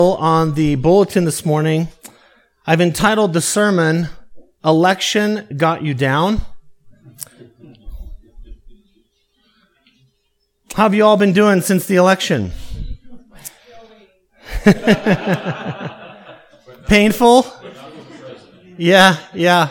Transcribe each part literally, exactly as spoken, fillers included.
On the bulletin this morning, I've entitled the sermon, Election Got You Down? How have you all been doing since the election? Painful? Yeah, yeah.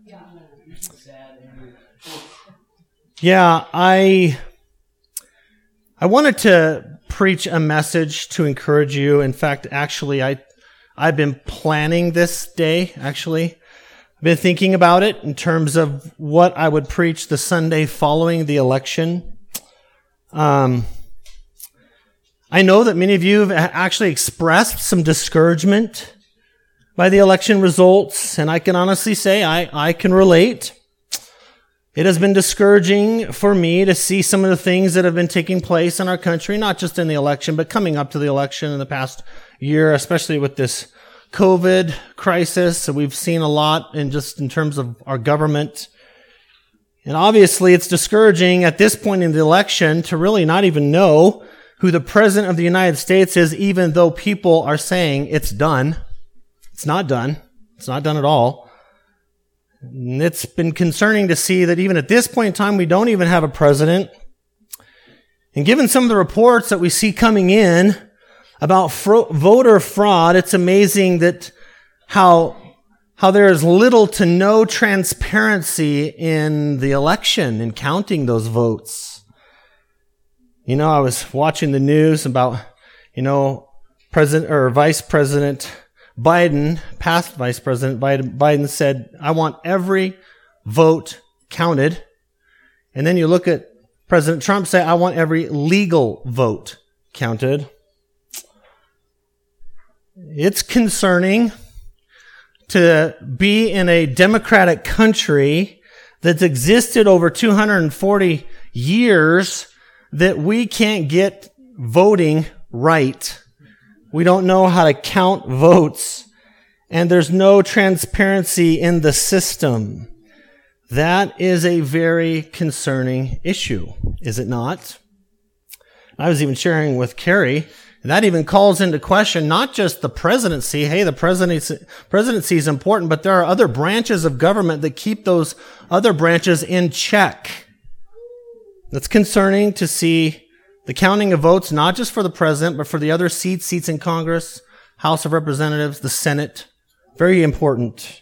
Yeah, I I wanted to preach a message to encourage you. In fact, actually, I, I've been planning this day, actually. I've been thinking about it in terms of what I would preach the Sunday following the election. Um, I know that many of you have actually expressed some discouragement by the election results, and I can honestly say I, I can relate. It has been discouraging for me to see some of the things that have been taking place in our country, not just in the election, but coming up to the election in the past year, especially with this COVID crisis. So we've seen a lot in just in terms of our government. And obviously it's discouraging at this point in the election to really not even know who the president of the United States is, even though people are saying it's done. It's not done. It's not done at all. And it's been concerning to see that even at this point in time, we don't even have a president. And given some of the reports that we see coming in about fro- voter fraud, it's amazing that how, how there is little to no transparency in the election and counting those votes. You know, I was watching the news about, you know, President or Vice President Biden, past Vice President Biden, Biden said, I want every vote counted. And then you look at President Trump say, I want every legal vote counted. It's concerning to be in a democratic country that's existed over two hundred forty years that we can't get voting right. We don't know how to count votes, and there's no transparency in the system. That is a very concerning issue, is it not? I was even sharing with Carrie, and that even calls into question not just the presidency. Hey, the presidency, presidency is important, but there are other branches of government that keep those other branches in check. It's concerning to see the counting of votes, not just for the president, but for the other seats, seats in Congress, House of Representatives, the Senate. Very important.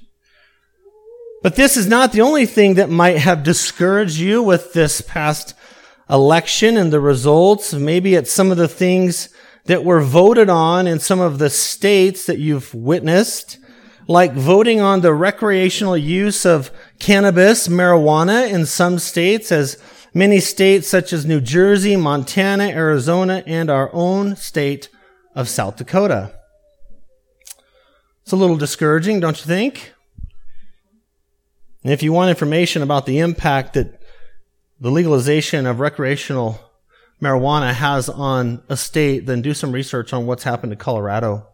But this is not the only thing that might have discouraged you with this past election and the results. Maybe it's some of the things that were voted on in some of the states that you've witnessed, like voting on the recreational use of cannabis, marijuana in some states, as many states such as New Jersey, Montana, Arizona, and our own state of South Dakota. It's a little discouraging, don't you think? And if you want information about the impact that the legalization of recreational marijuana has on a state, then do some research on what's happened to Colorado.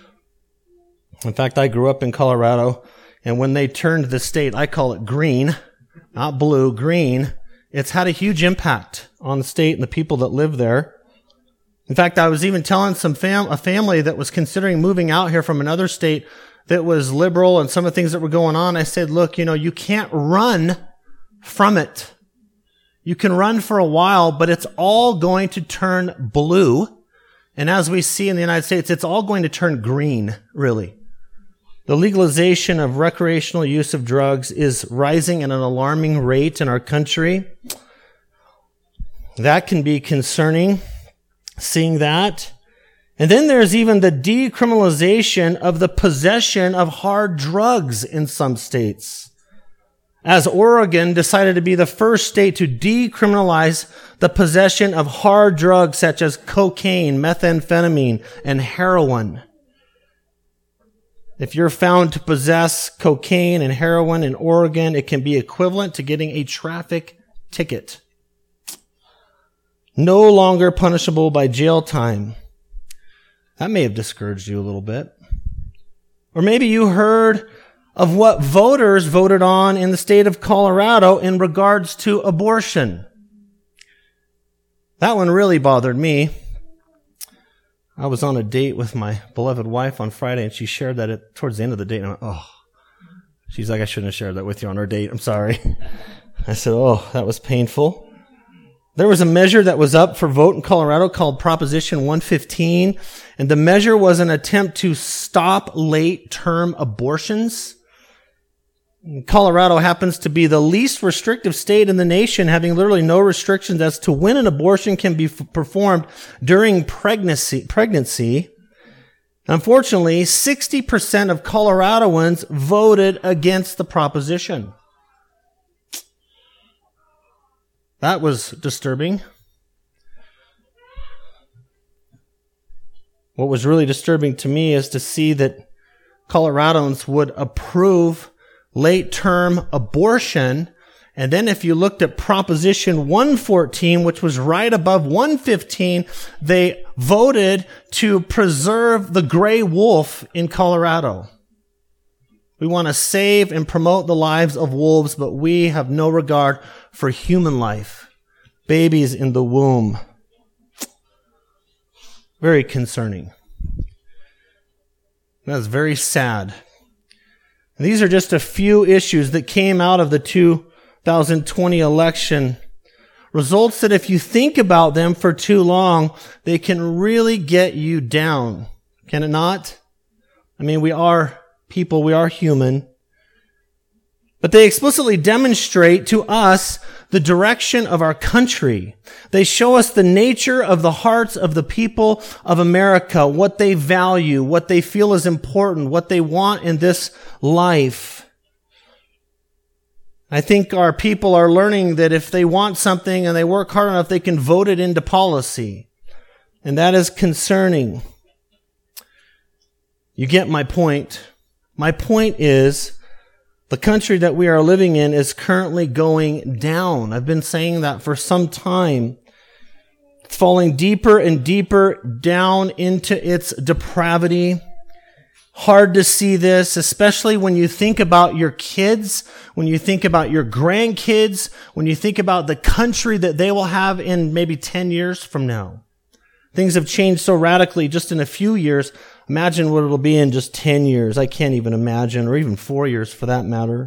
In fact, I grew up in Colorado, and when they turned the state, I call it green, not blue, green, it's had a huge impact on the state and the people that live there. In fact, I was even telling some fam- a family that was considering moving out here from another state that was liberal and some of the things that were going on. I said, look, you know, you can't run from it. You can run for a while, but it's all going to turn blue. And as we see in the United States, it's all going to turn green, really. The legalization of recreational use of drugs is rising at an alarming rate in our country. That can be concerning, seeing that. And then there's even the decriminalization of the possession of hard drugs in some states, as Oregon decided to be the first state to decriminalize the possession of hard drugs such as cocaine, methamphetamine, and heroin. If you're found to possess cocaine and heroin in Oregon, it can be equivalent to getting a traffic ticket. No longer punishable by jail time. That may have discouraged you a little bit. Or maybe you heard of what voters voted on in the state of Colorado in regards to abortion. That one really bothered me. I was on a date with my beloved wife on Friday, and she shared that at, towards the end of the date. And I went, oh, she's like, I shouldn't have shared that with you on our date. I'm sorry. I said, oh, that was painful. There was a measure that was up for vote in Colorado called Proposition one fifteen, and the measure was an attempt to stop late-term abortions. Colorado happens to be the least restrictive state in the nation, having literally no restrictions as to when an abortion can be f- performed during pregnancy. Pregnancy. Unfortunately, sixty percent of Coloradoans voted against the proposition. That was disturbing. What was really disturbing to me is to see that Coloradans would approve late-term abortion. And then if you looked at Proposition one fourteen, which was right above one fifteen, they voted to preserve the gray wolf in Colorado. We want to save and promote the lives of wolves, but we have no regard for human life. Babies in the womb. Very concerning. That's very sad. These are just a few issues that came out of the two thousand twenty election. Results that if you think about them for too long, they can really get you down. Can it not? I mean, we are people, we are human. But they explicitly demonstrate to us the direction of our country. They show us the nature of the hearts of the people of America, what they value, what they feel is important, what they want in this life. I think our people are learning that if they want something and they work hard enough, they can vote it into policy. And that is concerning. You get my point. My point is, the country that we are living in is currently going down. I've been saying that for some time. It's falling deeper and deeper down into its depravity. Hard to see this, especially when you think about your kids, when you think about your grandkids, when you think about the country that they will have in maybe ten years from now. Things have changed so radically just in a few years. Imagine what it'll be in just ten years. I can't even imagine, or even four years for that matter.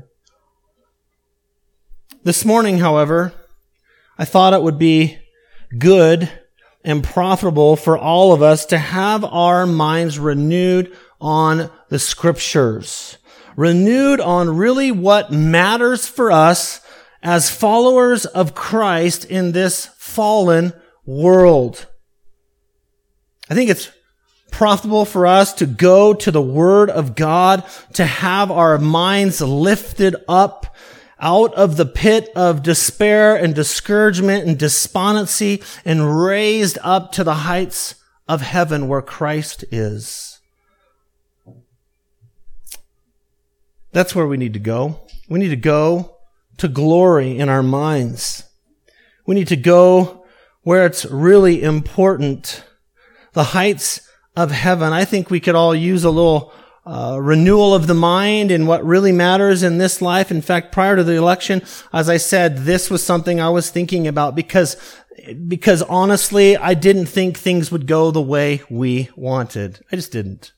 This morning, however, I thought it would be good and profitable for all of us to have our minds renewed on the Scriptures. Renewed on really what matters for us as followers of Christ in this fallen world. I think it's profitable for us to go to the Word of God, to have our minds lifted up out of the pit of despair and discouragement and despondency and raised up to the heights of heaven where Christ is. That's where we need to go. We need to go to glory in our minds. We need to go where it's really important. The heights of heaven. I think we could all use a little uh, renewal of the mind in what really matters in this life. In fact, prior to the election, as I said, this was something I was thinking about because, because honestly, I didn't think things would go the way we wanted. I just didn't.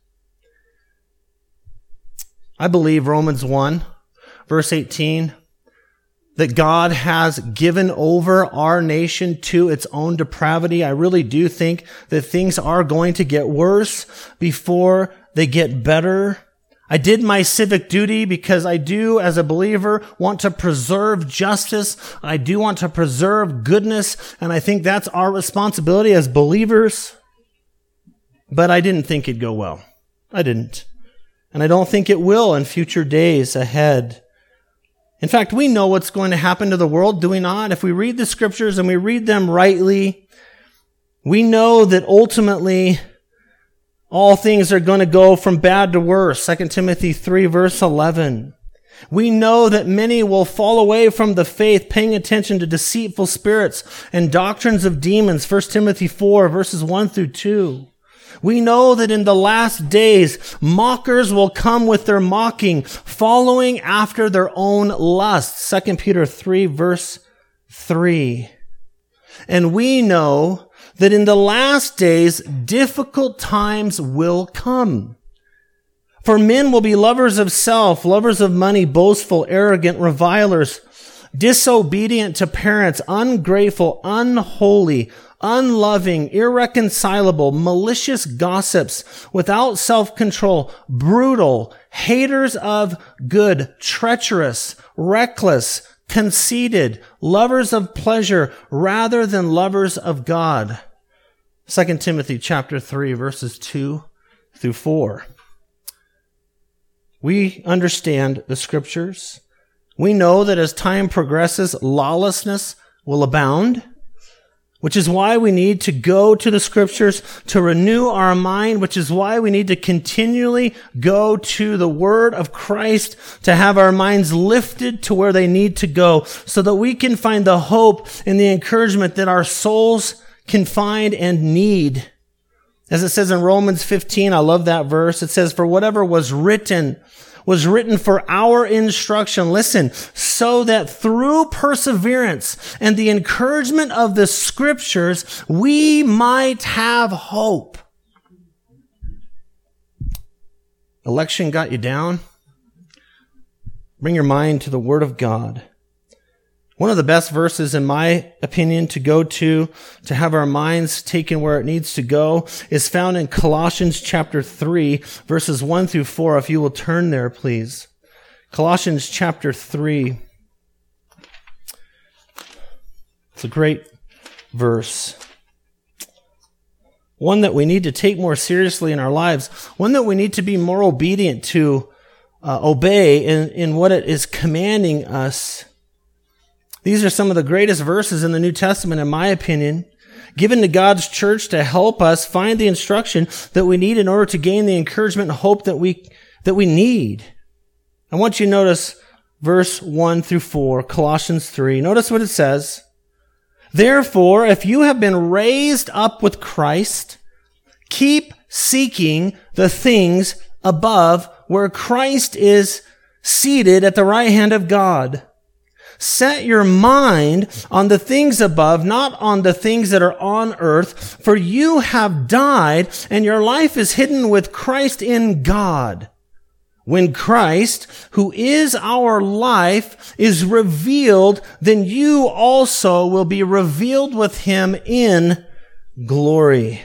I believe Romans one, verse eighteen, that God has given over our nation to its own depravity. I really do think that things are going to get worse before they get better. I did my civic duty because I do, as a believer, want to preserve justice. I do want to preserve goodness, and I think that's our responsibility as believers. But I didn't think it'd go well. I didn't. And I don't think it will in future days ahead. In fact, we know what's going to happen to the world, do we not? If we read the Scriptures and we read them rightly, we know that ultimately all things are going to go from bad to worse. Second Timothy three, verse eleven. We know that many will fall away from the faith, paying attention to deceitful spirits and doctrines of demons. First Timothy four, verses one through two. We know that in the last days, mockers will come with their mocking, following after their own lusts. Second Peter three, verse three. And we know that in the last days difficult times will come. For men will be lovers of self, lovers of money, boastful, arrogant, revilers, disobedient to parents, ungrateful, unholy, unloving, irreconcilable, malicious gossips, without self-control, brutal, haters of good, treacherous, reckless, conceited, lovers of pleasure rather than lovers of God. Second Timothy chapter three, verses two through four. We understand the scriptures. We know that as time progresses, lawlessness will abound, which is why we need to go to the scriptures to renew our mind, which is why we need to continually go to the word of Christ to have our minds lifted to where they need to go so that we can find the hope and the encouragement that our souls can find and need. As it says in Romans fifteen, I love that verse. It says, for whatever was written was written for our instruction. Listen, so that through perseverance and the encouragement of the scriptures, we might have hope. Election got you down? Bring your mind to the Word of God. One of the best verses, in my opinion, to go to, to have our minds taken where it needs to go, is found in Colossians chapter three, verses one through four. If you will turn there, please. Colossians chapter three. It's a great verse. One that we need to take more seriously in our lives. One that we need to be more obedient to, uh, obey in, in what it is commanding us. These are some of the greatest verses in the New Testament, in my opinion, given to God's church to help us find the instruction that we need in order to gain the encouragement and hope that we, that we need. I want you to notice verse one through four, Colossians three. Notice what it says. Therefore, if you have been raised up with Christ, keep seeking the things above where Christ is seated at the right hand of God. Set your mind on the things above, not on the things that are on earth, for you have died and your life is hidden with Christ in God. When Christ, who is our life, is revealed, then you also will be revealed with him in glory.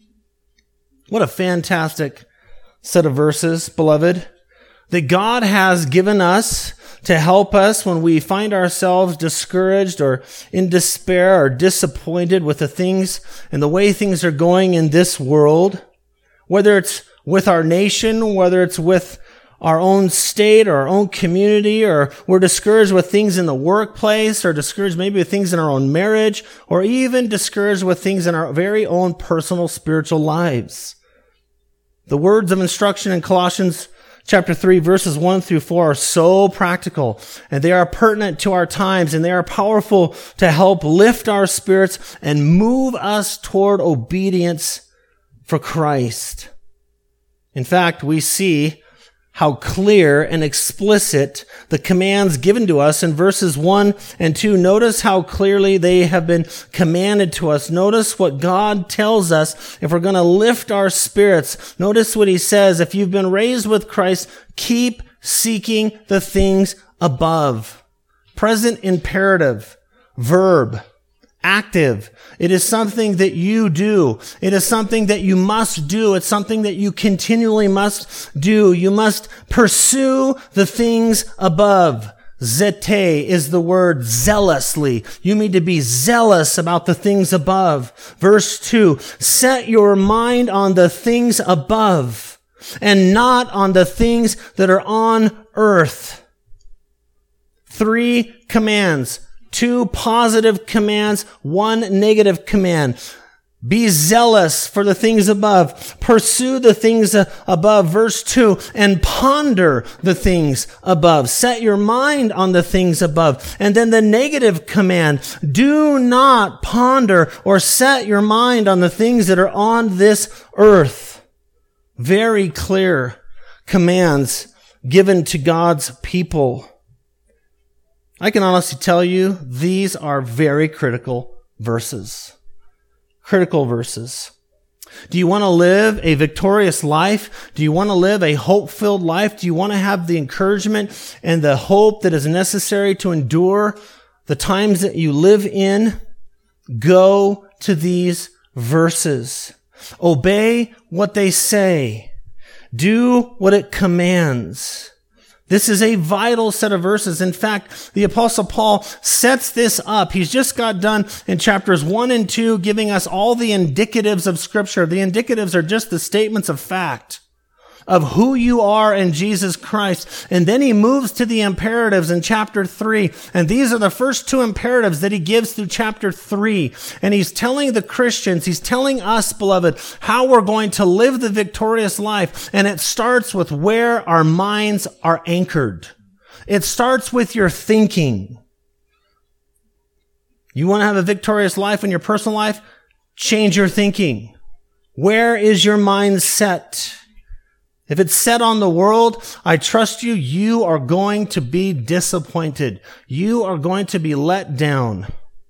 What a fantastic set of verses, beloved, that God has given us to help us when we find ourselves discouraged or in despair or disappointed with the things and the way things are going in this world, whether it's with our nation, whether it's with our own state or our own community, or we're discouraged with things in the workplace, or discouraged maybe with things in our own marriage, or even discouraged with things in our very own personal spiritual lives. The words of instruction in Colossians Chapter three, verses one through four are so practical, and they are pertinent to our times, and they are powerful to help lift our spirits and move us toward obedience for Christ. In fact, we see how clear and explicit the commands given to us in verses one and two. Notice how clearly they have been commanded to us. Notice what God tells us if we're going to lift our spirits. Notice what he says. If you've been raised with Christ, keep seeking the things above. Present imperative, verb, active. It is something that you do. It is something that you must do. It's something that you continually must do. You must pursue the things above. Zete is the word zealously. You need to be zealous about the things above. Verse two, set your mind on the things above and not on the things that are on earth. Three commands. Two positive commands, one negative command. Be zealous for the things above. Pursue the things above. Verse two, and ponder the things above. Set your mind on the things above. And then the negative command, do not ponder or set your mind on the things that are on this earth. Very clear commands given to God's people. I can honestly tell you, these are very critical verses. critical verses. Do you want to live a victorious life? Do you want to live a hope-filled life? Do you want to have the encouragement and the hope that is necessary to endure the times that you live in? Go to these verses. Obey what they say. Do what it commands. This is a vital set of verses. In fact, the Apostle Paul sets this up. He's just got done in chapters one and two giving us all the indicatives of Scripture. The indicatives are just the statements of fact of who you are in Jesus Christ. And then he moves to the imperatives in chapter three. And these are the first two imperatives that he gives through chapter three. And he's telling the Christians, he's telling us, beloved, how we're going to live the victorious life. And it starts with where our minds are anchored. It starts with your thinking. You want to have a victorious life in your personal life? Change your thinking. Where is your mind set? If it's set on the world, I trust you, you are going to be disappointed. You are going to be let down.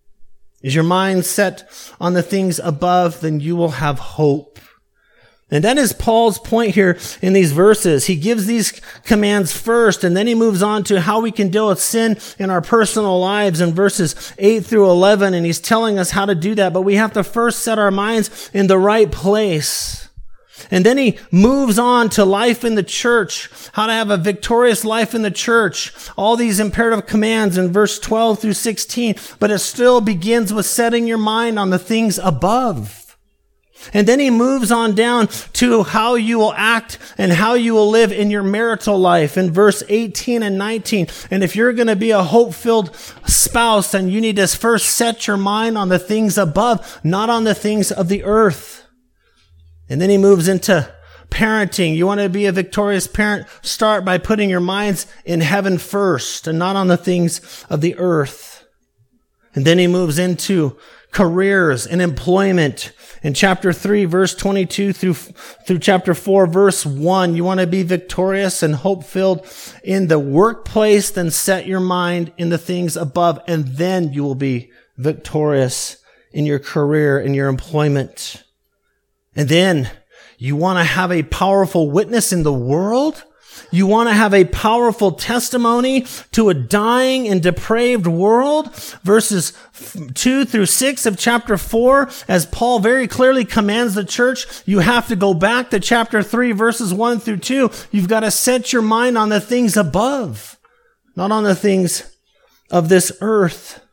Is your mind set on the things above, then you will have hope. And that is Paul's point here in these verses. He gives these commands first, and then he moves on to how we can deal with sin in our personal lives in verses eight through eleven, and he's telling us how to do that. But we have to first set our minds in the right place. And then he moves on to life in the church, how to have a victorious life in the church. All these imperative commands in verse twelve through sixteen, but it still begins with setting your mind on the things above. And then he moves on down to how you will act and how you will live in your marital life in verse eighteen and nineteen. And if you're going to be a hope-filled spouse, then you need to first set your mind on the things above, not on the things of the earth. And then he moves into parenting. You want to be a victorious parent? Start by putting your minds in heaven first and not on the things of the earth. And then he moves into careers and employment. In chapter three, verse twenty-two through, through chapter four, verse one, you want to be victorious and hope-filled in the workplace, then set your mind in the things above, and then you will be victorious in your career and your employment. And then you want to have a powerful witness in the world? You want to have a powerful testimony to a dying and depraved world? Verses two through six of chapter four, as Paul very clearly commands the church, you have to go back to chapter three, verses one through two. You've got to set your mind on the things above, not on the things of this earth.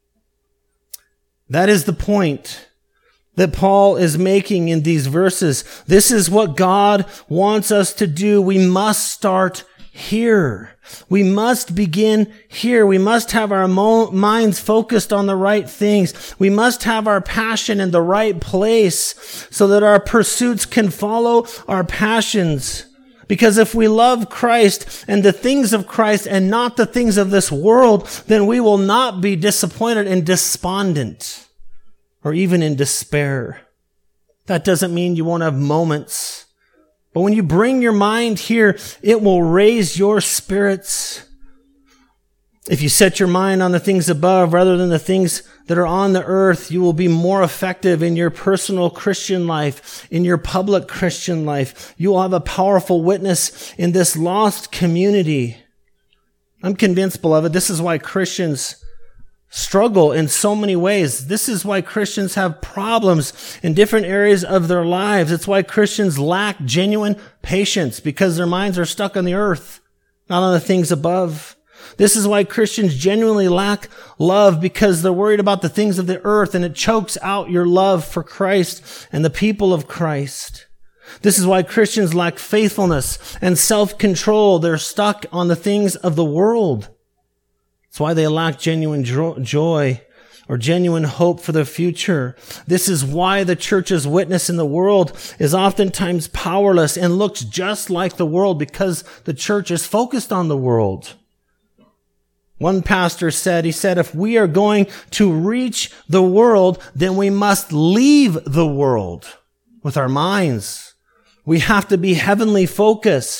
That is the point that Paul is making in these verses. This is what God wants us to do. We must start here. We must begin here. We must have our mo- minds focused on the right things. We must have our passion in the right place so that our pursuits can follow our passions. Because if we love Christ and the things of Christ and not the things of this world, then we will not be disappointed and despondent, or even in despair. That doesn't mean you won't have moments. But when you bring your mind here, it will raise your spirits. If you set your mind on the things above rather than the things that are on the earth, you will be more effective in your personal Christian life, in your public Christian life. You will have a powerful witness in this lost community. I'm convinced, beloved, this is why Christians struggle in so many ways. This is why Christians have problems in different areas of their lives. It's why Christians lack genuine patience, because their minds are stuck on the earth, not on the things above. This is why Christians genuinely lack love, because they're worried about the things of the earth, and it chokes out your love for Christ and the people of Christ. This is why Christians lack faithfulness and self-control. They're stuck on the things of the world. It's why they lack genuine joy or genuine hope for the future. This is why the church's witness in the world is oftentimes powerless and looks just like the world, because the church is focused on the world. One pastor said, he said, if we are going to reach the world, then we must leave the world with our minds. We have to be heavenly focused.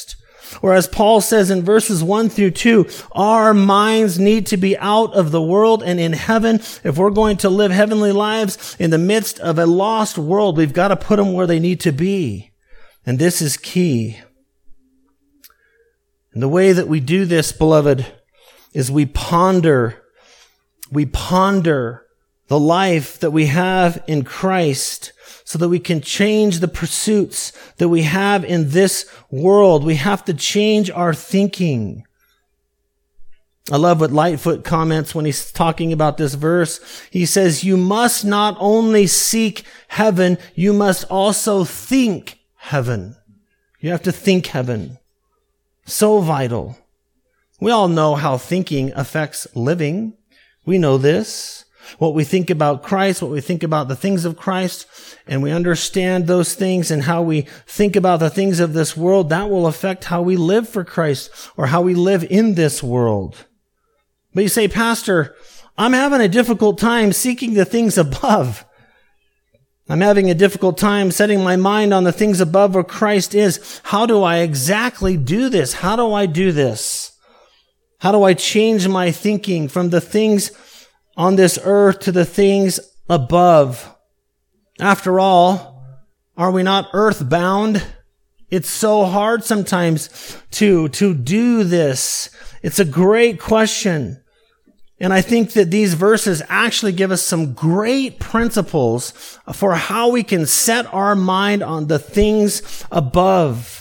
Or as Paul says in verses one through two, our minds need to be out of the world and in heaven. If we're going to live heavenly lives in the midst of a lost world, we've got to put them where they need to be. And this is key. And the way that we do this, beloved, is we ponder, we ponder the life that we have in Christ, so that we can change the pursuits that we have in this world. We have to change our thinking. I love what Lightfoot comments when he's talking about this verse. He says, you must not only seek heaven, you must also think heaven. You have to think heaven. So vital. We all know how thinking affects living. We know this. What we think about Christ, what we think about the things of Christ, and we understand those things and how we think about the things of this world, that will affect how we live for Christ or how we live in this world. But you say, Pastor, I'm having a difficult time seeking the things above. I'm having a difficult time setting my mind on the things above where Christ is. How do I exactly do this? How do I do this? How do I change my thinking from the things on this earth to the things above? After all, are we not earthbound? It's so hard sometimes to, to do this. It's a great question. And I think that these verses actually give us some great principles for how we can set our mind on the things above.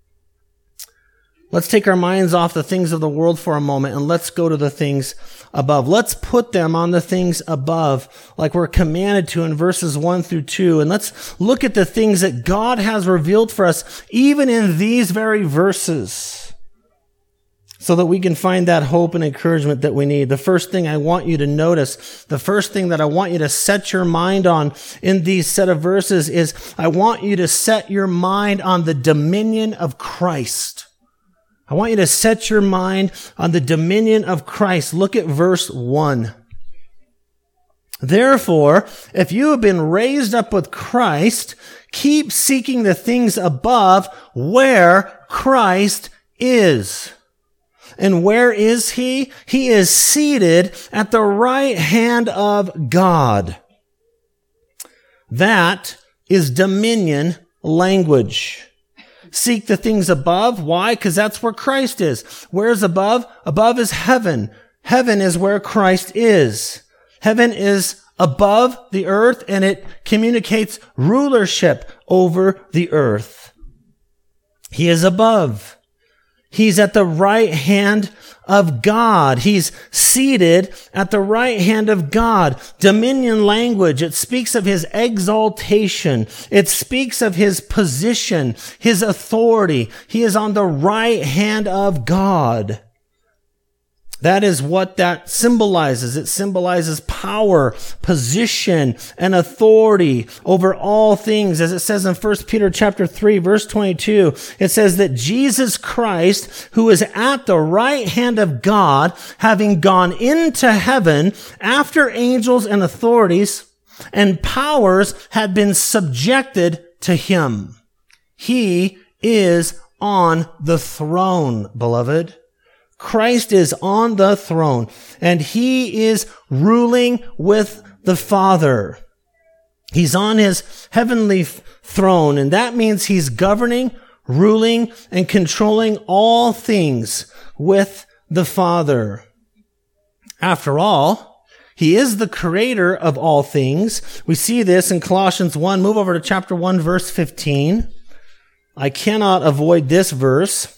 Let's take our minds off the things of the world for a moment and let's go to the things above. Let's put them on the things above like we're commanded to in verses one through two. And let's look at the things that God has revealed for us even in these very verses so that we can find that hope and encouragement that we need. The first thing I want you to notice, the first thing that I want you to set your mind on in these set of verses is I want you to set your mind on the dominion of Christ. I want you to set your mind on the dominion of Christ. Look at verse one. Therefore, if you have been raised up with Christ, keep seeking the things above where Christ is. And where is he? He is seated at the right hand of God. That is dominion language. Seek the things above. Why? Because that's where Christ is. Where's above? Above is heaven. Heaven is where Christ is. Heaven is above the earth and it communicates rulership over the earth. He is above. He's at the right hand of God. He's seated at the right hand of God. Dominion language, it speaks of his exaltation. It speaks of his position, his authority. He is on the right hand of God. That is what that symbolizes. It symbolizes power, position, and authority over all things. As it says in First Peter chapter three, verse twenty-two, it says that Jesus Christ, who is at the right hand of God, having gone into heaven after angels and authorities and powers had been subjected to him. He is on the throne, beloved. Christ is on the throne, and he is ruling with the Father. He's on his heavenly throne, and that means he's governing, ruling, and controlling all things with the Father. After all, he is the creator of all things. We see this in Colossians one. Move over to chapter one, verse fifteen. I cannot avoid this verse.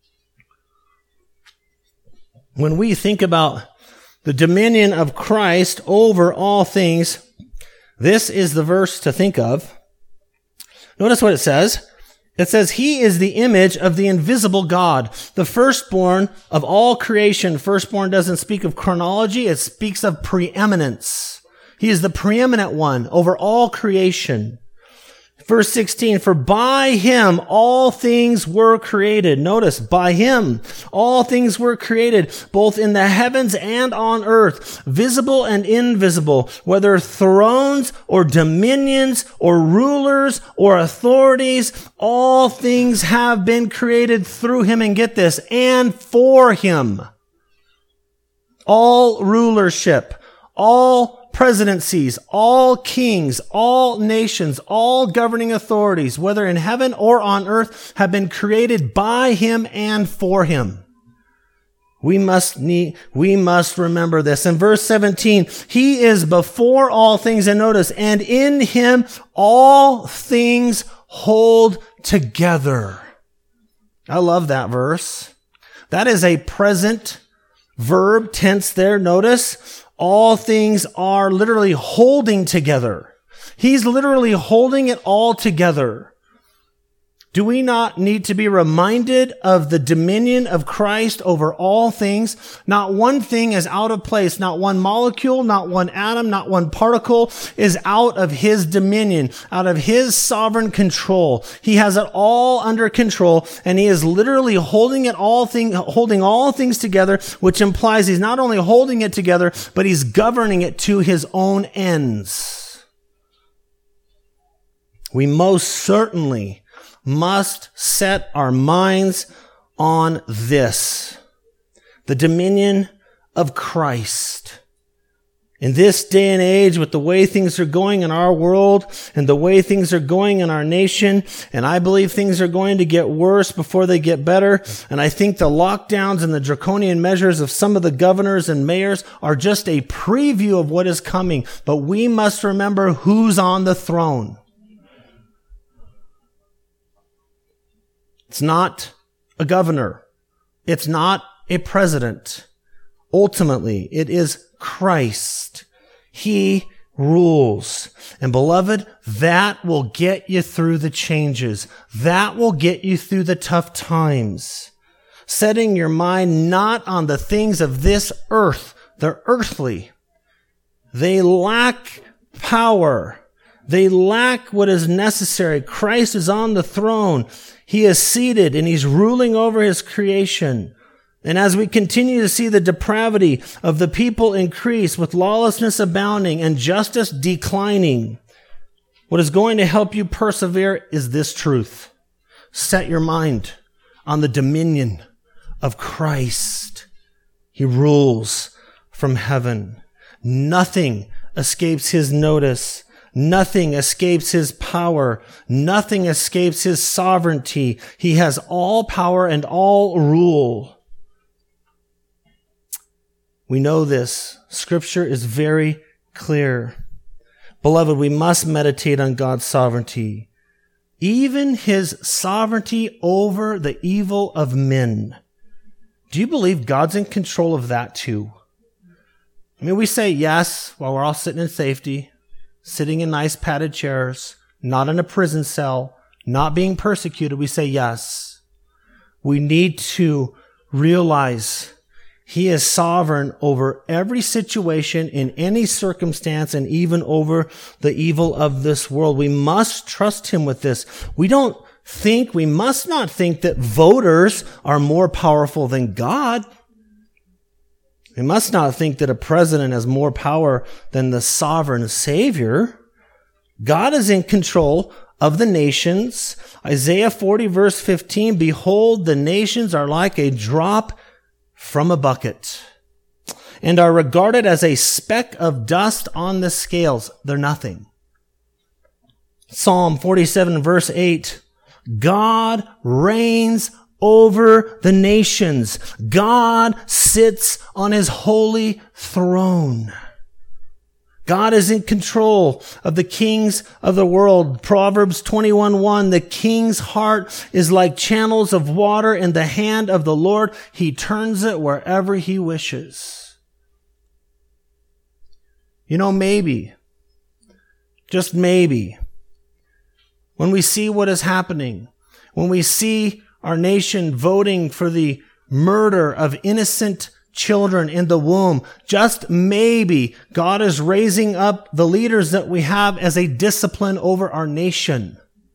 When we think about the dominion of Christ over all things, this is the verse to think of. Notice what it says. It says, he is the image of the invisible God, the firstborn of all creation. Firstborn doesn't speak of chronology. It speaks of preeminence. He is the preeminent one over all creation. Verse sixteen, for by him all things were created. Notice, by him all things were created, both in the heavens and on earth, visible and invisible, whether thrones or dominions or rulers or authorities, all things have been created through him, and get this, and for him. All rulership, all presidencies, all kings, all nations, all governing authorities, whether in heaven or on earth, have been created by him and for him. We must need, we must remember this. In verse seventeen, he is before all things, and notice, and in him all things hold together. I love that verse. That is a present verb tense there. Notice, all things are literally holding together. He's literally holding it all together. Do we not need to be reminded of the dominion of Christ over all things? Not one thing is out of place. Not one molecule, not one atom, not one particle is out of his dominion, out of his sovereign control. He has it all under control, and he is literally holding it all thing, holding all things together, which implies he's not only holding it together, but he's governing it to his own ends. We most certainly must set our minds on this: the dominion of Christ. In this day and age, with the way things are going in our world and the way things are going in our nation, and I believe things are going to get worse before they get better, and I think the lockdowns and the draconian measures of some of the governors and mayors are just a preview of what is coming. But we must remember who's on the throne. It's not a governor. It's not a president. Ultimately, it is Christ. He rules. And beloved, that will get you through the changes. That will get you through the tough times. Setting your mind not on the things of this earth. They're earthly. They lack power. They lack what is necessary. Christ is on the throne. He is seated and he's ruling over his creation. And as we continue to see the depravity of the people increase, with lawlessness abounding and justice declining, what is going to help you persevere is this truth. Set your mind on the dominion of Christ. He rules from heaven. Nothing escapes his notice. Nothing escapes his power. Nothing escapes his sovereignty. He has all power and all rule. We know this. Scripture is very clear. Beloved, we must meditate on God's sovereignty, even his sovereignty over the evil of men. Do you believe God's in control of that too? I mean, we say yes while we're all sitting in safety, sitting in nice padded chairs, not in a prison cell, not being persecuted. We say yes. We need to realize he is sovereign over every situation, in any circumstance, and even over the evil of this world. We must trust him with this. We don't think, we must not think that voters are more powerful than God. We must not think that a president has more power than the sovereign Savior. God is in control of the nations. Isaiah forty verse fifteen, behold, the nations are like a drop from a bucket and are regarded as a speck of dust on the scales. They're nothing. Psalm forty-seven verse eight, God reigns over the nations. God sits on his holy throne. God is in control of the kings of the world. Proverbs twenty-one one, the king's heart is like channels of water in the hand of the Lord. He turns it wherever he wishes. You know, maybe, just maybe, when we see what is happening, when we see our nation voting for the murder of innocent children in the womb, just maybe God is raising up the leaders that we have as a discipline over our nation.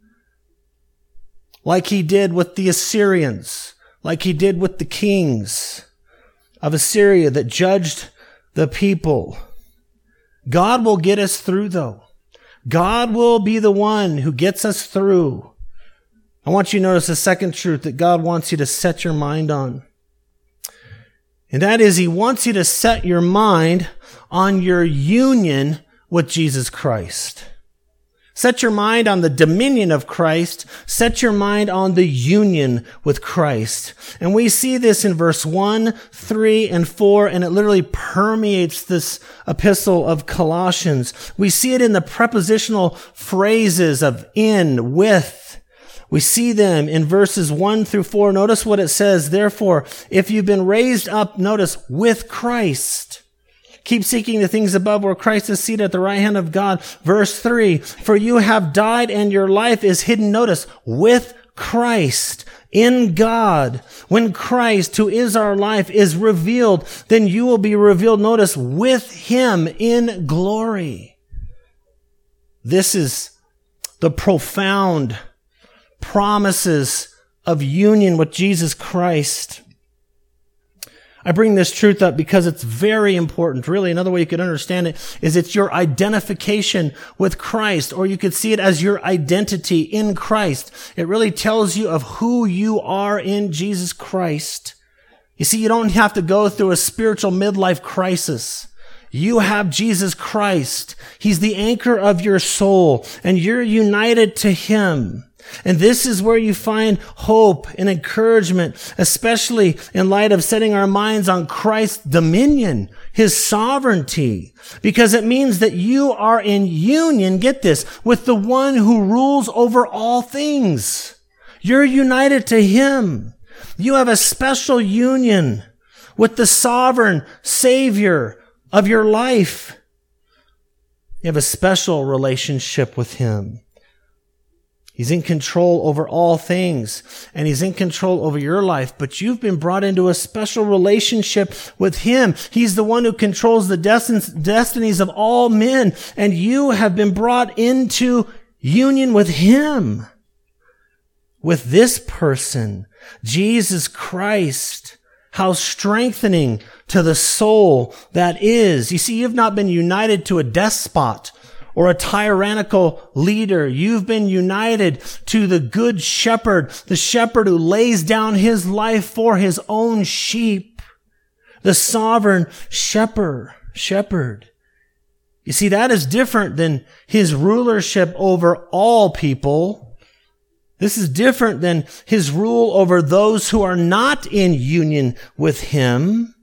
like he did with the Assyrians, like he did with the kings of Assyria that judged the people. God will get us through, though. God will be the one who gets us through. I want you to notice the second truth that God wants you to set your mind on. And that is, he wants you to set your mind on your union with Jesus Christ. Set your mind on the dominion of Christ. Set your mind on the union with Christ. And we see this in verse one, three, and four, and it literally permeates this epistle of Colossians. We see it in the prepositional phrases of in, with. We see them in verses one through four. Notice what it says. Therefore, if you've been raised up, notice, with Christ, keep seeking the things above where Christ is seated at the right hand of God. Verse three, for you have died and your life is hidden, notice, with Christ in God. When Christ, who is our life, is revealed, then you will be revealed, notice, with him in glory. This is the profound promises of union with Jesus Christ. I bring this truth up because it's very important. Really, another way you could understand it is it's your identification with Christ, or you could see it as your identity in Christ. It really tells you of who you are in Jesus Christ. You see, you don't have to go through a spiritual midlife crisis. You have Jesus Christ. He's the anchor of your soul, and you're united to him. And this is where you find hope and encouragement, especially in light of setting our minds on Christ's dominion, his sovereignty, because it means that you are in union, get this, with the one who rules over all things. You're united to him. You have a special union with the sovereign Savior of your life. You have a special relationship with him. He's in control over all things, and he's in control over your life, but you've been brought into a special relationship with him. He's the one who controls the destin- destinies of all men, and you have been brought into union with him. With this person, Jesus Christ. How strengthening to the soul that is. You see, you've not been united to a despot or a tyrannical leader. You've been united to the good shepherd, the shepherd who lays down his life for his own sheep, the sovereign shepherd, shepherd. You see, that is different than his rulership over all people. This is different than his rule over those who are not in union with him.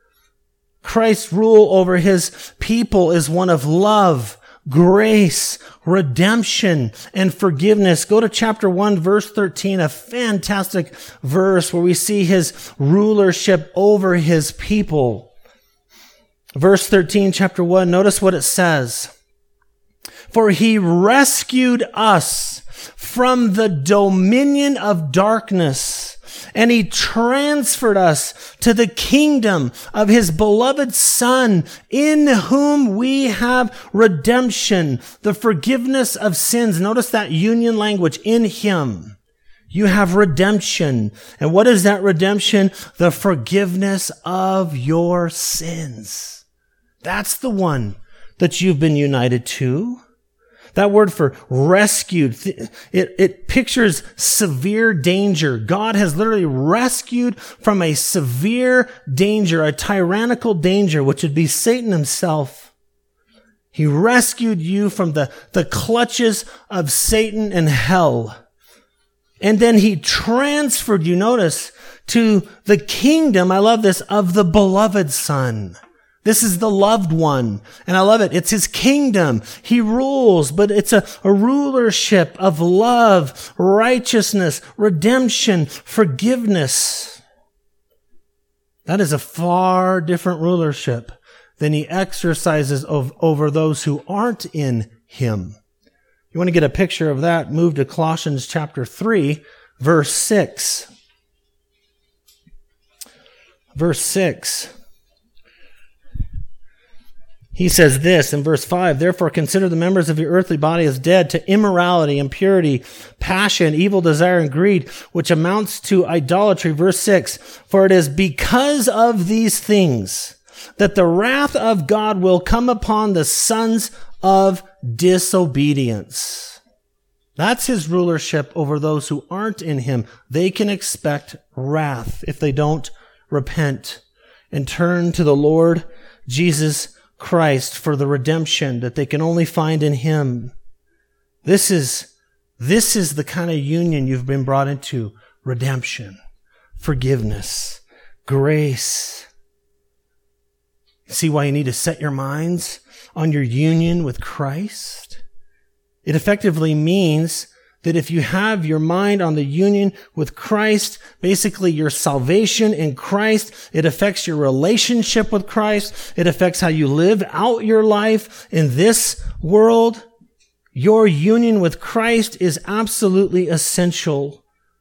Christ's rule over his people is one of love, grace, redemption, and forgiveness. Go to chapter one, verse thirteen, a fantastic verse where we see his rulership over his people. Verse thirteen, chapter one, notice what it says. For he rescued us from the dominion of darkness, and he transferred us to the kingdom of his beloved Son, in whom we have redemption, the forgiveness of sins. Notice that union language, in him. You have redemption. And what is that redemption? The forgiveness of your sins. That's the one that you've been united to. That word for rescued, it, it pictures severe danger. God has literally rescued from a severe danger, a tyrannical danger, which would be Satan himself. He rescued you from the, the clutches of Satan and hell. And then he transferred you, notice, to the kingdom, I love this, of the beloved Son. This is the loved one. And I love it. It's his kingdom. He rules, but it's a, a rulership of love, righteousness, redemption, forgiveness. That is a far different rulership than he exercises of, over those who aren't in him. You want to get a picture of that? Move to Colossians chapter three, verse six. Verse six. He says this in verse five, therefore consider the members of your earthly body as dead to immorality, impurity, passion, evil desire, and greed, which amounts to idolatry. Verse six, for it is because of these things that the wrath of God will come upon the sons of disobedience. That's his rulership over those who aren't in him. They can expect wrath if they don't repent and turn to the Lord Jesus Christ for the redemption that they can only find in him. This is, this is the kind of union you've been brought into. Redemption, forgiveness, grace. See why you need to set your minds on your union with Christ? It effectively means that if you have your mind on the union with Christ, basically your salvation in Christ, it affects your relationship with Christ. It affects how you live out your life in this world. Your union with Christ is absolutely essential.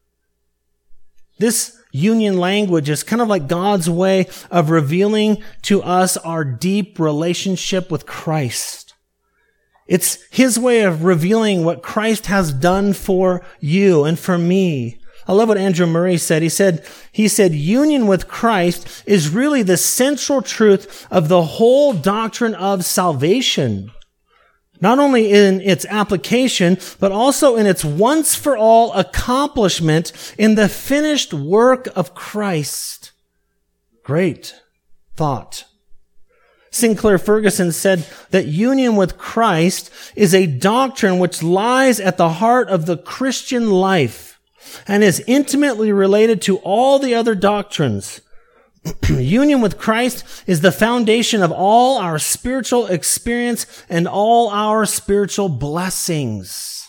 This union language is kind of like God's way of revealing to us our deep relationship with Christ. It's his way of revealing what Christ has done for you and for me. I love what Andrew Murray said. He said, he said, union with Christ is really the central truth of the whole doctrine of salvation. Not only in its application, but also in its once-for-all accomplishment in the finished work of Christ. Great thought. Sinclair Ferguson said that union with Christ is a doctrine which lies at the heart of the Christian life and is intimately related to all the other doctrines. Union with Christ is the foundation of all our spiritual experience and all our spiritual blessings.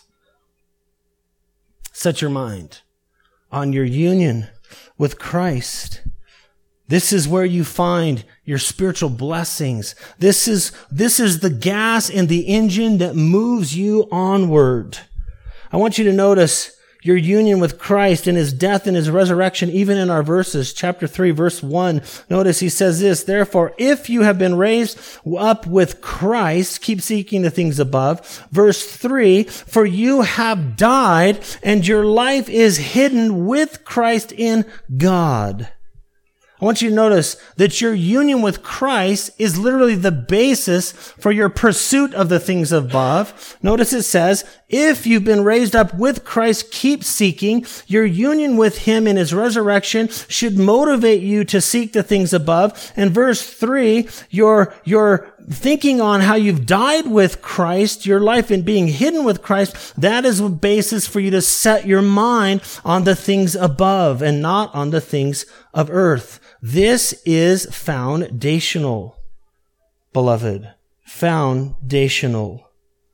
Set your mind on your union with Christ. This is where you find your spiritual blessings. This is, this is the gas in the engine that moves you onward. I want you to notice your union with Christ in his death and his resurrection, even in our verses. Chapter three, verse one. Notice he says this, therefore, if you have been raised up with Christ, keep seeking the things above. Verse three, for you have died and your life is hidden with Christ in God. I want you to notice that your union with Christ is literally the basis for your pursuit of the things above. Notice it says, if you've been raised up with Christ, keep seeking. Your union with him in his resurrection should motivate you to seek the things above. And verse three, your, your thinking on how you've died with Christ, your life in being hidden with Christ, that is a basis for you to set your mind on the things above and not on the things of earth. This is foundational, beloved. Foundational.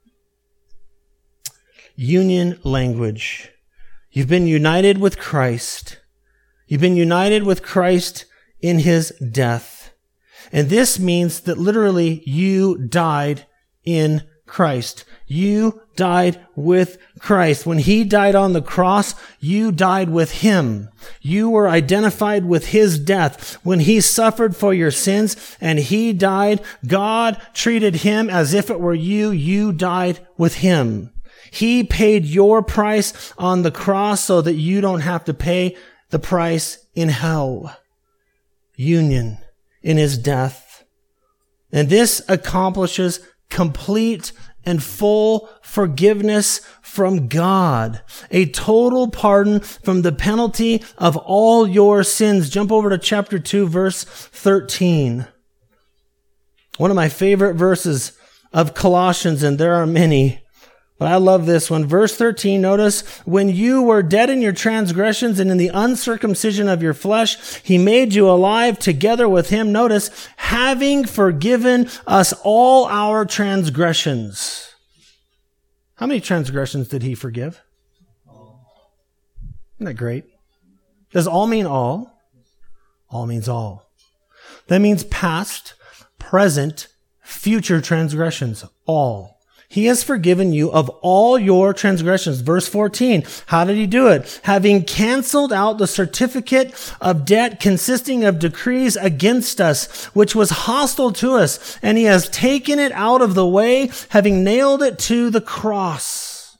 Union language. You've been united with Christ. You've been united with Christ in his death. And this means that literally you died in Christ. You died with Christ. When he died on the cross, you died with him. You were identified with his death. When he suffered for your sins and he died, God treated him as if it were you. You died with him. He paid your price on the cross so that you don't have to pay the price in hell. Union in his death. And this accomplishes complete and full forgiveness from God. A total pardon from the penalty of all your sins. Jump over to chapter two, verse thirteen. One of my favorite verses of Colossians, and there are many, but I love this one. Verse thirteen, notice, when you were dead in your transgressions and in the uncircumcision of your flesh, he made you alive together with him. Notice, having forgiven us all our transgressions. How many transgressions did he forgive? Isn't that great? Does all mean all? All means all. That means past, present, future transgressions. All. He has forgiven you of all your transgressions. Verse fourteen, how did he do it? Having canceled out the certificate of debt consisting of decrees against us, which was hostile to us, and he has taken it out of the way, having nailed it to the cross.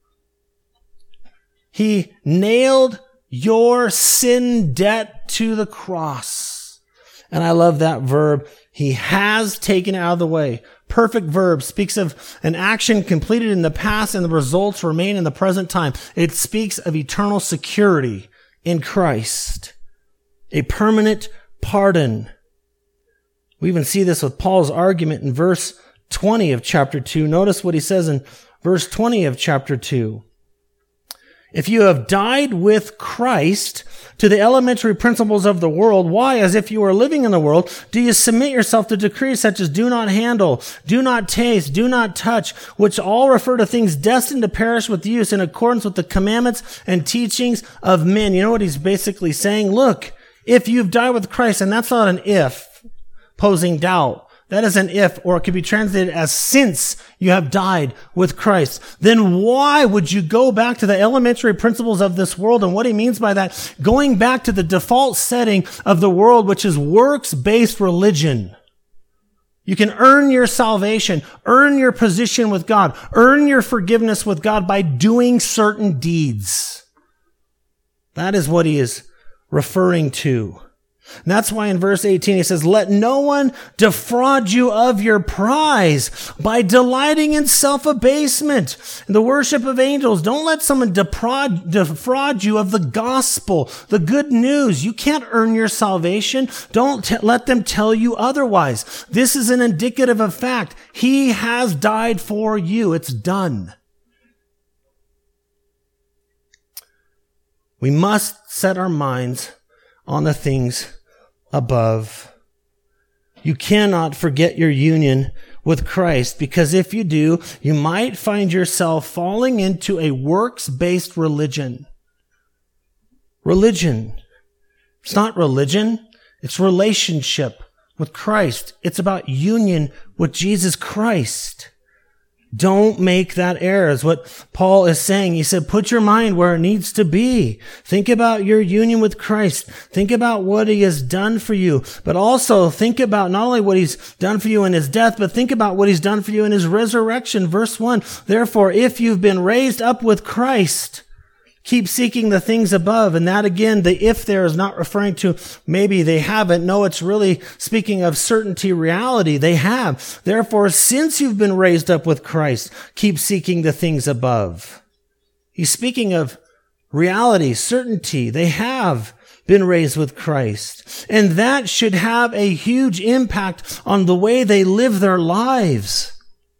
He nailed your sin debt to the cross. And I love that verb. He has taken it out of the way. Perfect verb speaks of an action completed in the past and the results remain in the present time. It speaks of eternal security in Christ. A permanent pardon. We even see this with Paul's argument in verse twenty of chapter two. Notice what he says in verse twenty of chapter two. If you have died with Christ to the elementary principles of the world, why, as if you were living in the world, do you submit yourself to decrees such as do not handle, do not taste, do not touch, which all refer to things destined to perish with use in accordance with the commandments and teachings of men? You know what he's basically saying? Look, if you've died with Christ, and that's not an if, posing doubt. That is an if, or it could be translated as since you have died with Christ. Then why would you go back to the elementary principles of this world? And what he means by that, going back to the default setting of the world, which is works-based religion. You can earn your salvation, earn your position with God, earn your forgiveness with God by doing certain deeds. That is what he is referring to. And that's why in verse eighteen he says, let no one defraud you of your prize by delighting in self-abasement and the worship of angels. Don't let someone defraud, defraud you of the gospel, the good news. You can't earn your salvation. Don't t- let them tell you otherwise. This is an indicative of fact. He has died for you. It's done. We must set our minds on the things above. You cannot forget your union with Christ, because if you do, you might find yourself falling into a works-based religion. Religion. It's not religion. It's relationship with Christ. It's about union with Jesus Christ. Don't make that error, is what Paul is saying. He said, put your mind where it needs to be. Think about your union with Christ. Think about what he has done for you. But also think about not only what he's done for you in his death, but think about what he's done for you in his resurrection. Verse one, therefore, if you've been raised up with Christ, keep seeking the things above. And that again, the if there is not referring to maybe they haven't. No, it's really speaking of certainty, reality. They have. Therefore, since you've been raised up with Christ, keep seeking the things above. He's speaking of reality, certainty. They have been raised with Christ. And that should have a huge impact on the way they live their lives.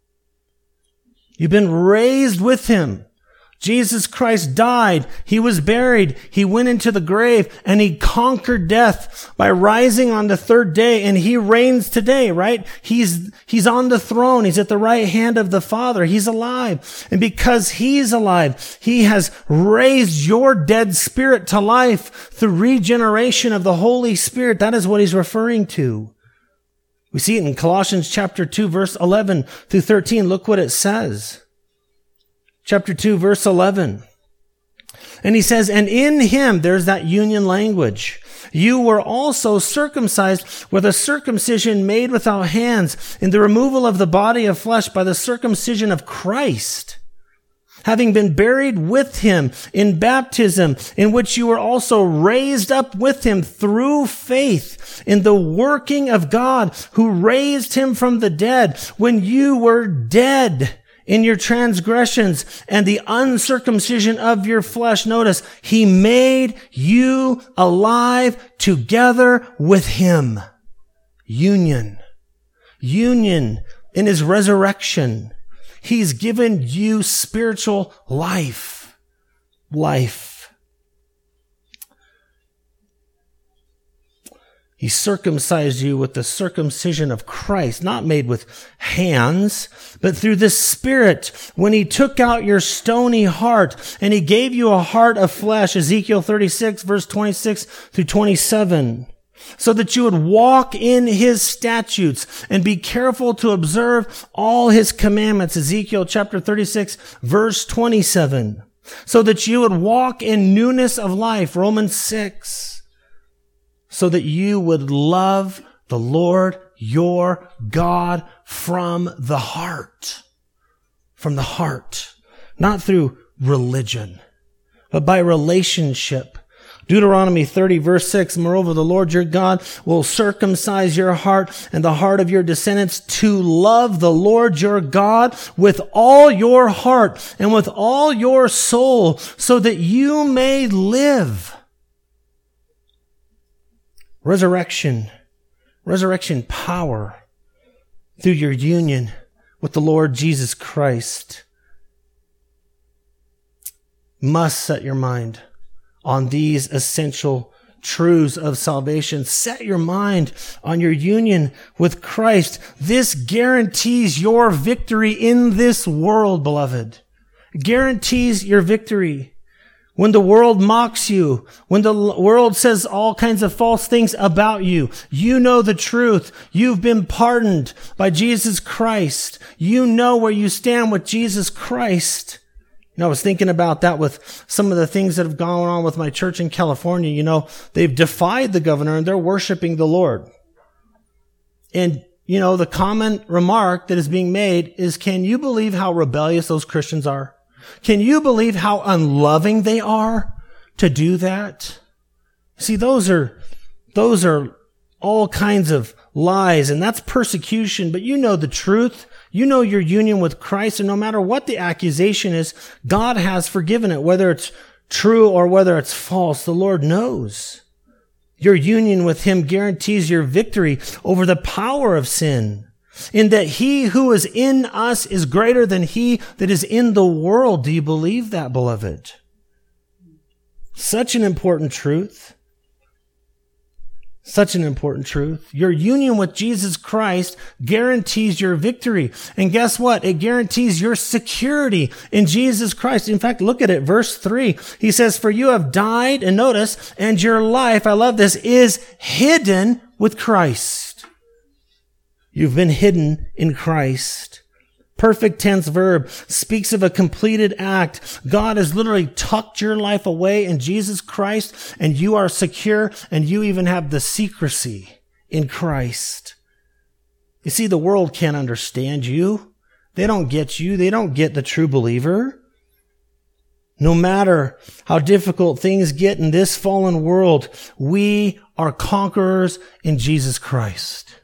You've been raised with him. Jesus Christ died. He was buried. He went into the grave and he conquered death by rising on the third day, and he reigns today, right? He's, he's on the throne. He's at the right hand of the Father. He's alive. And because he's alive, he has raised your dead spirit to life through regeneration of the Holy Spirit. That is what he's referring to. We see it in Colossians chapter two, verse eleven through thirteen. Look what it says. Chapter two, verse eleven. And he says, and in him, there's that union language. You were also circumcised with a circumcision made without hands, in the removal of the body of flesh by the circumcision of Christ, having been buried with him in baptism, in which you were also raised up with him through faith in the working of God, who raised him from the dead when you were dead in your transgressions and the uncircumcision of your flesh. Notice, he made you alive together with him. Union. Union in his resurrection. He's given you spiritual life. Life. He circumcised you with the circumcision of Christ, not made with hands, but through the Spirit, when he took out your stony heart and he gave you a heart of flesh. Ezekiel thirty-six, verse twenty-six through twenty-seven. so that you would walk in his statutes and be careful to observe all his commandments. Ezekiel chapter thirty-six, verse twenty-seven. So that you would walk in newness of life. Romans six. So that you would love the Lord your God from the heart. From the heart. Not through religion, but by relationship. Deuteronomy thirty, verse six, moreover, the Lord your God will circumcise your heart and the heart of your descendants to love the Lord your God with all your heart and with all your soul, so that you may live. Resurrection, resurrection power through your union with the Lord Jesus Christ. Must set your mind on these essential truths of salvation. Set your mind on your union with Christ. This guarantees your victory in this world, beloved. Guarantees your victory. When the world mocks you, when the world says all kinds of false things about you, you know the truth. You've been pardoned by Jesus Christ. You know where you stand with Jesus Christ. You know, I was thinking about that with some of the things that have gone on with my church in California. You know, they've defied the governor and they're worshiping the Lord. And, you know, the common remark that is being made is, can you believe how rebellious those Christians are? Can you believe how unloving they are to do that? See, those are, those are all kinds of lies, and that's persecution, but you know the truth. You know your union with Christ, and no matter what the accusation is, God has forgiven it, whether it's true or whether it's false. The Lord knows. Your union with him guarantees your victory over the power of sin, in that he who is in us is greater than he that is in the world. Do you believe that, beloved? Such an important truth. Such an important truth. Your union with Jesus Christ guarantees your victory. And guess what? It guarantees your security in Jesus Christ. In fact, look at it. Verse three. He says, for you have died, and notice, and your life, I love this, is hidden with Christ. You've been hidden in Christ. Perfect tense verb speaks of a completed act. God has literally tucked your life away in Jesus Christ, and you are secure, and you even have the secrecy in Christ. You see, the world can't understand you. They don't get you. They don't get the true believer. No matter how difficult things get in this fallen world, we are conquerors in Jesus Christ.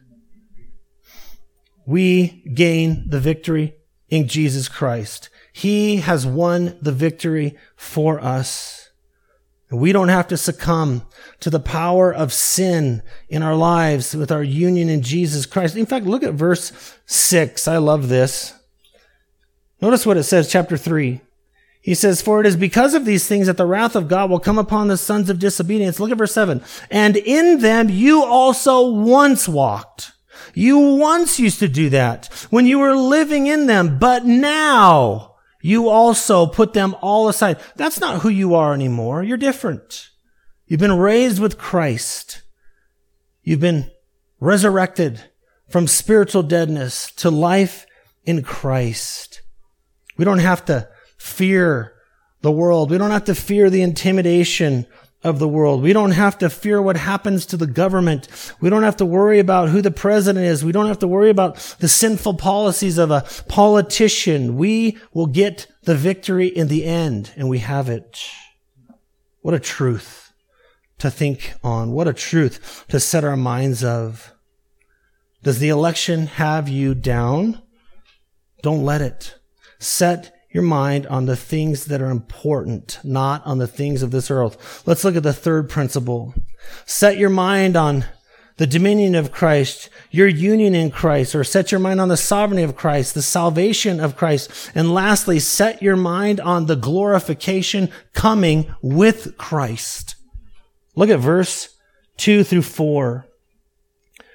We gain the victory in Jesus Christ. He has won the victory for us. We don't have to succumb to the power of sin in our lives with our union in Jesus Christ. In fact, look at verse six. I love this. Notice what it says, chapter three. He says, for it is because of these things that the wrath of God will come upon the sons of disobedience. Look at verse seven. And in them you also once walked. You once used to do that when you were living in them, but now you also put them all aside. That's not who you are anymore. You're different. You've been raised with Christ. You've been resurrected from spiritual deadness to life in Christ. We don't have to fear the world. We don't have to fear the intimidation of the world. We don't have to fear what happens to the government. We don't have to worry about who the president is. We don't have to worry about the sinful policies of a politician. We will get the victory in the end, and we have it. What a truth to think on. What a truth to set our minds of. Does the election have you down? Don't let it. Set your mind on the things that are important, not on the things of this earth. Let's look at the third principle. Set your mind on the dominion of Christ, your union in Christ, or set your mind on the sovereignty of Christ, the salvation of Christ. And lastly, set your mind on the glorification coming with Christ. Look at verse two through four.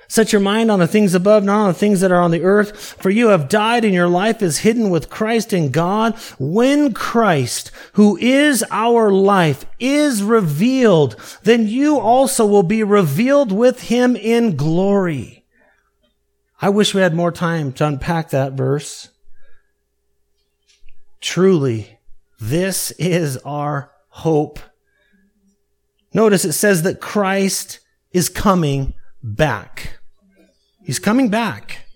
Set your mind on the things above, not on the things that are on the earth. For you have died, and your life is hidden with Christ in God. When Christ, who is our life, is revealed, then you also will be revealed with him in glory. I wish we had more time to unpack that verse. Truly, this is our hope. Notice it says that Christ is coming back. He's coming back.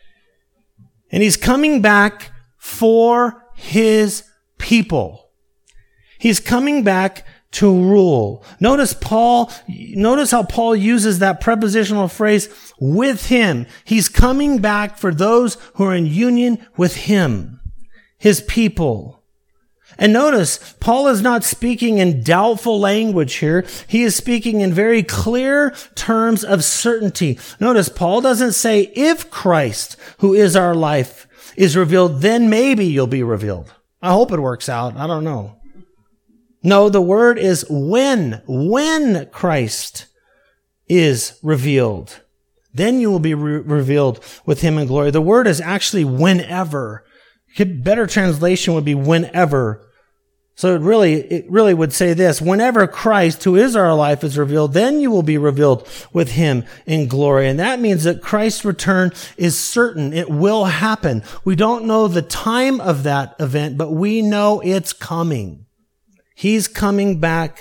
And he's coming back for his people. He's coming back to rule. Notice Paul, notice how Paul uses that prepositional phrase, with him. He's coming back for those who are in union with him, his people. And notice, Paul is not speaking in doubtful language here. He is speaking in very clear terms of certainty. Notice, Paul doesn't say, if Christ, who is our life, is revealed, then maybe you'll be revealed. I hope it works out. I don't know. No, the word is when. When Christ is revealed, then you will be re- revealed with him in glory. The word is actually whenever. Better translation would be whenever. So it really, it really would say this: whenever Christ, who is our life, is revealed, then you will be revealed with him in glory. And that means that Christ's return is certain. It will happen. We don't know the time of that event, but we know it's coming. He's coming back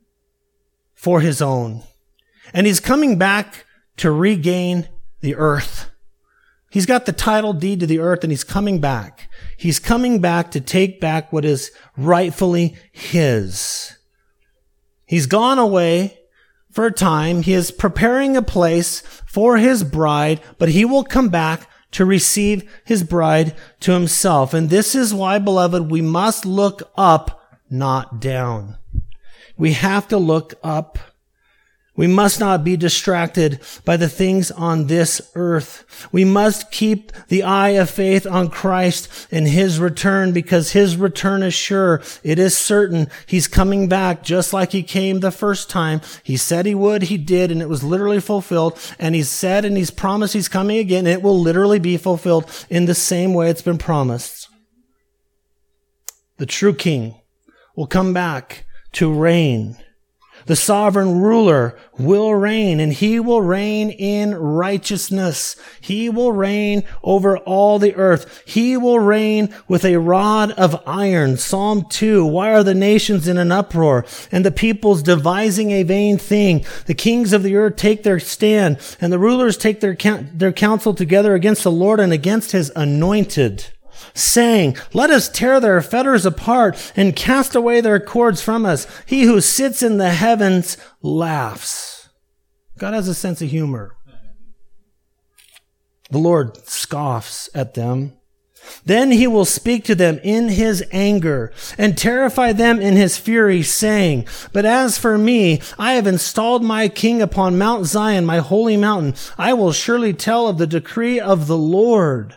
for his own. And he's coming back to regain the earth. He's got the title deed to the earth, and he's coming back. He's coming back to take back what is rightfully his. He's gone away for a time. He is preparing a place for his bride, but he will come back to receive his bride to himself. And this is why, beloved, we must look up, not down. We have to look up. We must not be distracted by the things on this earth. We must keep the eye of faith on Christ and his return, because his return is sure. It is certain. He's coming back just like he came the first time. He said he would, he did, and it was literally fulfilled. And he's said and he's promised he's coming again. And it will literally be fulfilled in the same way it's been promised. The true king will come back to reign. The sovereign ruler will reign, and he will reign in righteousness. He will reign over all the earth. He will reign with a rod of iron. Psalm two, why are the nations in an uproar, and the peoples devising a vain thing? The kings of the earth take their stand, and the rulers take their, their counsel together against the Lord and against his anointed, saying, let us tear their fetters apart and cast away their cords from us. He who sits in the heavens laughs. God has a sense of humor. The Lord scoffs at them. Then he will speak to them in his anger and terrify them in his fury, saying, but as for me, I have installed my king upon Mount Zion, my holy mountain. I will surely tell of the decree of the Lord.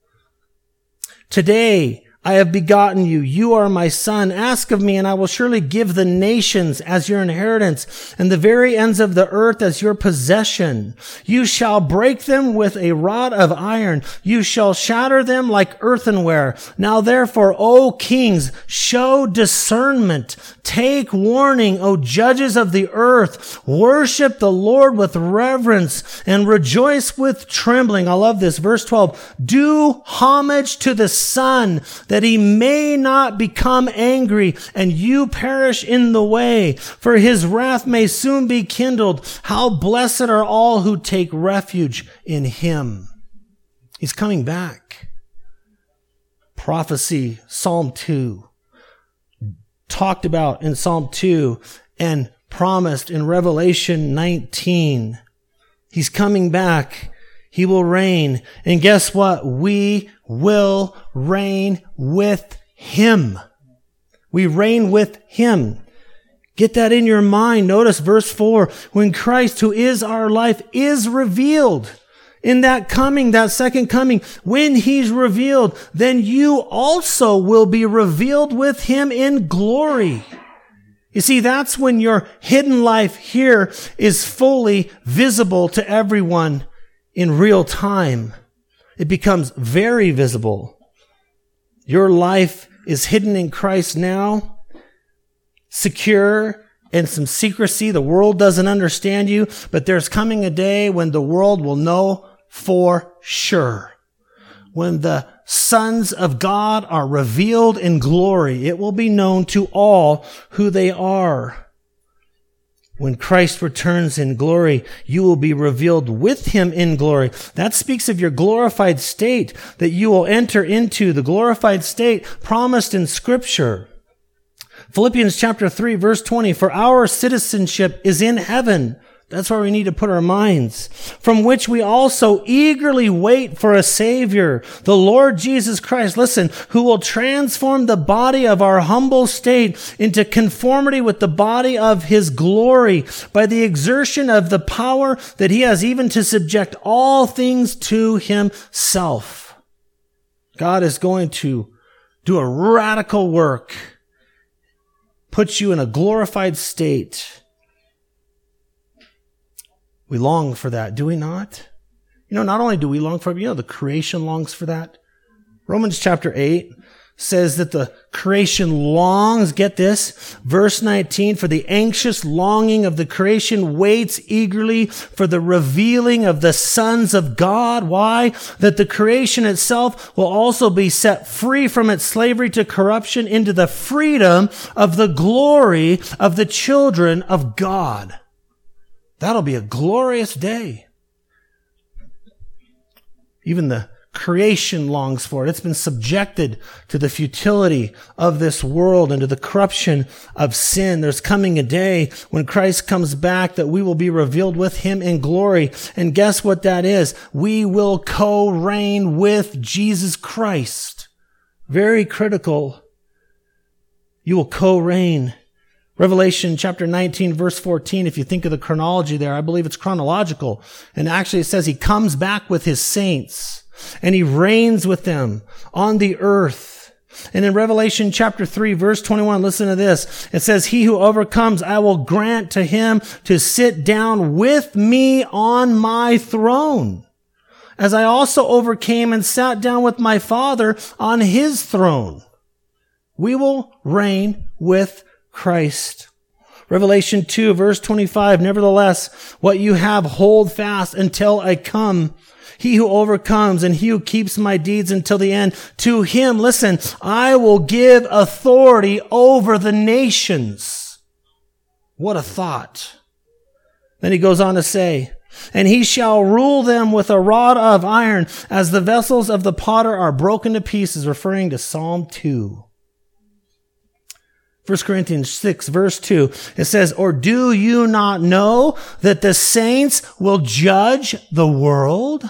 Today I have begotten you. You are my son. Ask of me, and I will surely give the nations as your inheritance, and the very ends of the earth as your possession. You shall break them with a rod of iron. You shall shatter them like earthenware. Now therefore, O kings, show discernment. Take warning, O judges of the earth. Worship the Lord with reverence and rejoice with trembling. I love this. Verse twelve. Do homage to the Son, that he may not become angry and you perish in the way, for his wrath may soon be kindled. How blessed are all who take refuge in him. He's coming back. Prophecy, Psalm two, talked about in Psalm two and promised in Revelation nineteen. He's coming back. He will reign. And guess what? We will reign with him. We reign with him. Get that in your mind. Notice verse four. When Christ, who is our life, is revealed in that coming, that second coming, when he's revealed, then you also will be revealed with him in glory. You see, that's when your hidden life here is fully visible to everyone in real time. It becomes very visible. Your life is hidden in Christ now, secure in some secrecy. The world doesn't understand you, but there's coming a day when the world will know for sure. When the sons of God are revealed in glory, it will be known to all who they are. When Christ returns in glory, you will be revealed with him in glory. That speaks of your glorified state that you will enter into, the glorified state promised in Scripture. Philippians chapter three, verse twenty, for our citizenship is in heaven. That's where we need to put our minds. From which we also eagerly wait for a Savior, the Lord Jesus Christ, listen, who will transform the body of our humble state into conformity with the body of his glory by the exertion of the power that he has even to subject all things to himself. God is going to do a radical work, put you in a glorified state. We long for that, do we not? You know, not only do we long for it, but you know, the creation longs for that. Romans chapter eight says that the creation longs, get this, verse nineteen, for the anxious longing of the creation waits eagerly for the revealing of the sons of God. Why? That the creation itself will also be set free from its slavery to corruption into the freedom of the glory of the children of God. That'll be a glorious day. Even the creation longs for it. It's been subjected to the futility of this world and to the corruption of sin. There's coming a day when Christ comes back that we will be revealed with him in glory. And guess what that is? We will co-reign with Jesus Christ. Very critical. You will co-reign. Revelation chapter nineteen, verse fourteen, if you think of the chronology there, I believe it's chronological. And actually it says he comes back with his saints and he reigns with them on the earth. And in Revelation chapter three, verse twenty-one, listen to this. It says, he who overcomes, I will grant to him to sit down with me on my throne, as I also overcame and sat down with my Father on his throne. We will reign with Christ. Revelation two, verse twenty-five, nevertheless, what you have, hold fast until I come. He who overcomes and he who keeps my deeds until the end, to him, listen, I will give authority over the nations. What a thought. Then he goes on to say, and he shall rule them with a rod of iron, as the vessels of the potter are broken to pieces, referring to Psalm two. First Corinthians six, verse two, it says, or do you not know that the saints will judge the world?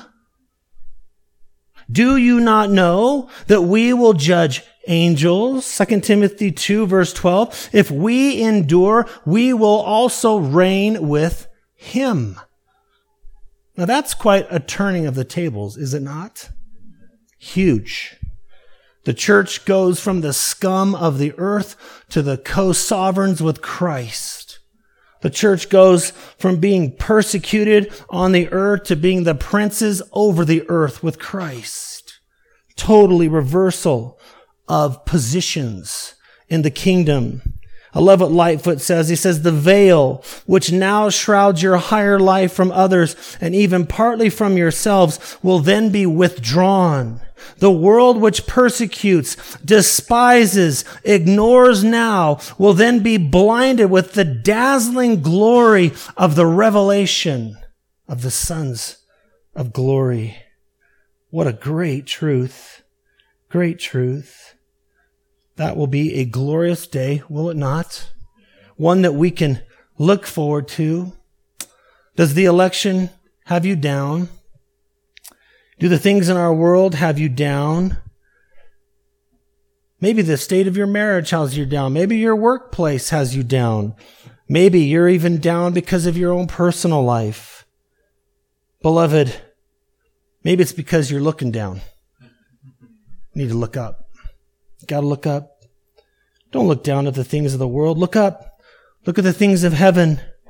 Do you not know that we will judge angels? Second Timothy two, verse twelve, if we endure, we will also reign with him. Now that's quite a turning of the tables, is it not? Huge. The church goes from the scum of the earth to the co-sovereigns with Christ. The church goes from being persecuted on the earth to being the princes over the earth with Christ. Totally reversal of positions in the kingdom. I love what Lightfoot says. He says, the veil which now shrouds your higher life from others and even partly from yourselves will then be withdrawn. The world which persecutes, despises, ignores now will then be blinded with the dazzling glory of the revelation of the sons of glory. What a great truth. Great truth. That will be a glorious day, will it not? One that we can look forward to. Does the election have you down? Do the things in our world have you down? Maybe the state of your marriage has you down. Maybe your workplace has you down. Maybe you're even down because of your own personal life. Beloved, maybe it's because you're looking down. You need to look up. You got to look up. Don't look down at the things of the world. Look up. Look at the things of heaven.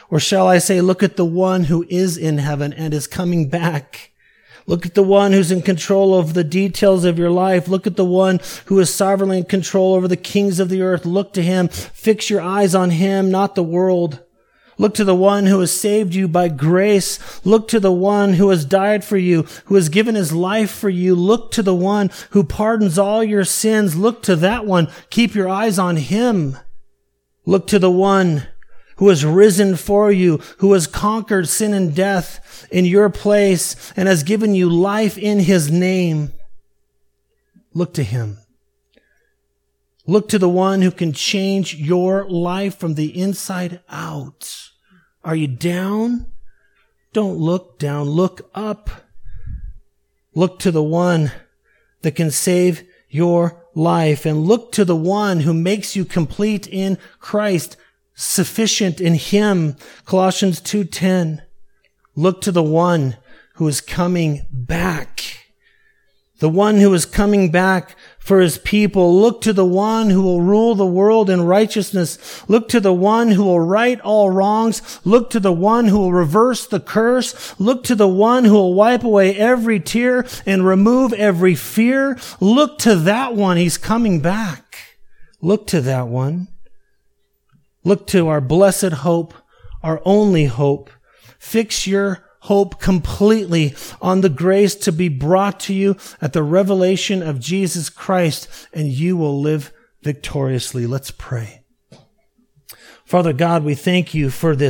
Or shall I say, look at the one who is in heaven and is coming back. Look at the one who's in control of the details of your life. Look at the one who is sovereignly in control over the kings of the earth. Look to him. Fix your eyes on him, not the world. Look to the one who has saved you by grace. Look to the one who has died for you, who has given his life for you. Look to the one who pardons all your sins. Look to that one. Keep your eyes on him. Look to the one who has risen for you, who has conquered sin and death in your place and has given you life in his name. Look to him. Look to the one who can change your life from the inside out. Are you down? Don't look down. Look up. Look to the one that can save your life, and look to the one who makes you complete in Christ, sufficient in him. Colossians two ten. Look to the one who is coming back. The one who is coming back for his people. Look to the one who will rule the world in righteousness. Look to the one who will right all wrongs. Look to the one who will reverse the curse. Look to the one who will wipe away every tear and remove every fear. Look to that one. He's coming back. Look to that one. Look to our blessed hope, our only hope. Fix your hope completely on the grace to be brought to you at the revelation of Jesus Christ, and you will live victoriously. Let's pray. Father God, we thank you for this